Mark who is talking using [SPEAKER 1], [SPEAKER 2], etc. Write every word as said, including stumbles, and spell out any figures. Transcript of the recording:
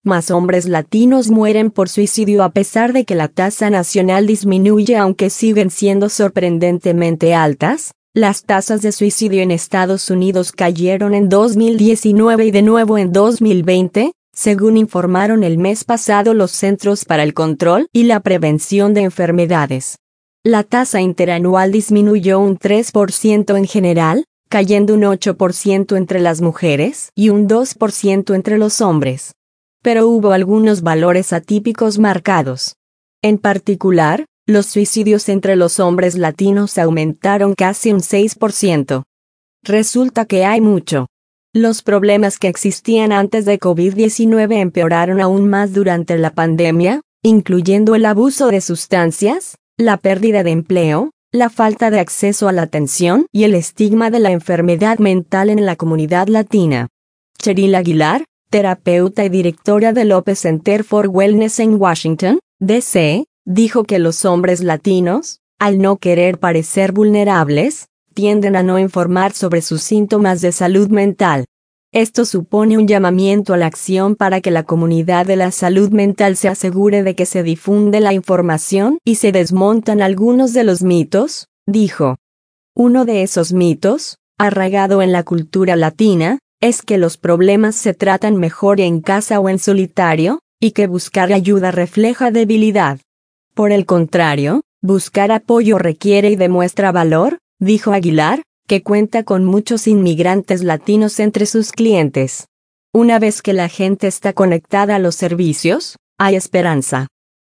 [SPEAKER 1] más hombres latinos mueren por suicidio a pesar de que la tasa nacional disminuye, aunque siguen siendo sorprendentemente altas. Las tasas de suicidio en Estados Unidos cayeron en dos mil diecinueve y de nuevo en dos mil veinte, según informaron el mes pasado los Centros para el Control y la Prevención de Enfermedades. La tasa interanual disminuyó un tres por ciento en general, cayendo un ocho por ciento entre las mujeres y un dos por ciento entre los hombres. Pero hubo algunos valores atípicos marcados. En particular, los suicidios entre los hombres latinos aumentaron casi un seis por ciento. Resulta que hay mucho. Los problemas que existían antes de COVID diecinueve empeoraron aún más durante la pandemia, incluyendo el abuso de sustancias, la pérdida de empleo, la falta de acceso a la atención y el estigma de la enfermedad mental en la comunidad latina. Cheryl Aguilar, terapeuta y directora del Open Center for Wellness en Washington, D C, dijo que los hombres latinos, al no querer parecer vulnerables, tienden a no informar sobre sus síntomas de salud mental. Esto supone un llamamiento a la acción para que la comunidad de la salud mental se asegure de que se difunde la información y se desmontan algunos de los mitos, dijo. Uno de esos mitos, arraigado en la cultura latina, es que los problemas se tratan mejor en casa o en solitario, y que buscar ayuda refleja debilidad. Por el contrario, buscar apoyo requiere y demuestra valor, dijo Aguilar, que cuenta con muchos inmigrantes latinos entre sus clientes. Una vez que la gente está conectada a los servicios, hay esperanza.